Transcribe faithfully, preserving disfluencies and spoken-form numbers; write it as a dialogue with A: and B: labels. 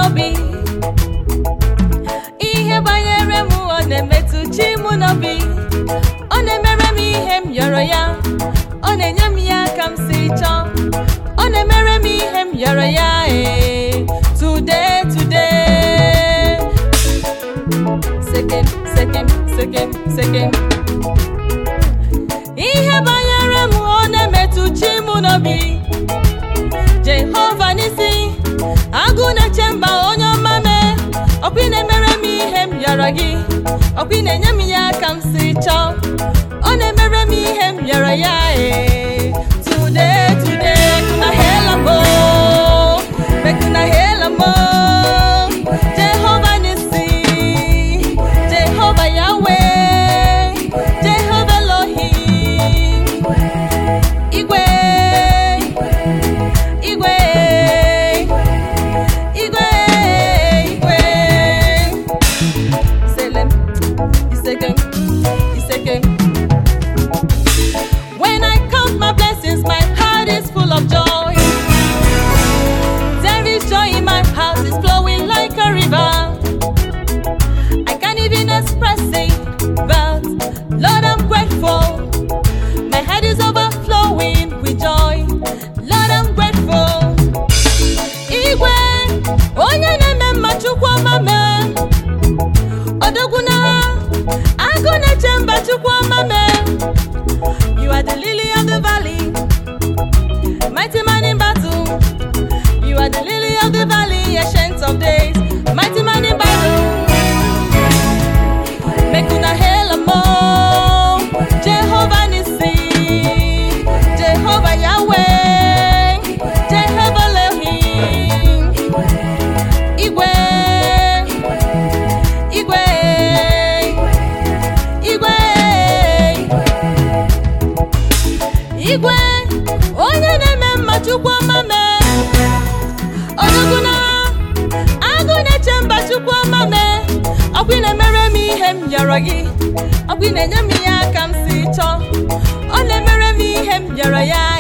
A: n'obi. Ihe banyere m ọ na-emetụ chi m n'obi. Ọ na-emere m ihe m yọrọ ya. Ọ na-enye m ya ka m si chọọ. Ọ na-emere m ihe m yọrọ ya. eh. Today, today. Second, second, second, second. Ihe banyere m ọ na-emetụ chi m n'obi. Jehova n'isi, agụ na-eche mba onye ọma mee. Ọkwa ị na-emere m ihe m yọrọ gị. Ọkwa ị na-enye m ya ka m si chọọ. Ọ na-emere m ihe m yọrọ ya. eh. Today, today, kuna hela mo, me kuna hela mo. Jehova n'isi, Jehova Yahweh, Jehova Elohim. Igwe, Igwe, Igwe, Igwe. Selem, Isegem, Isegem. When I count my blessings, my heart is full of joy. There is joy in my heart, it's flowing like a river. I can't even express it, but Lord, I'm grateful. My head is overflowing with joy. Lord, I'm grateful. Igwe, onye na-eme mma Chukwu ọma mee. Odogwuna, agụ na-eche mba Chukwu ọma mee. You are the lily of the valley, mighty man in battle. You are the lily of the valley, ancient of days, mighty man in battle. Make una hela mo, Jehovah Nissi, Jehovah Yahweh, Jehovah Elohim. Igwe, Igwe, Igwe, Igwe, onye na-eme mma Chukwu ọma mee. Odogwuna, agụ na-eche mba Chukwu ọma mee. Ọkwa ị na-emere m ihe m yọrọ gị. Ọkwa ị na-enye m ya ka m si chọọ. Ọ na-emere m ihe m yọrọ ya.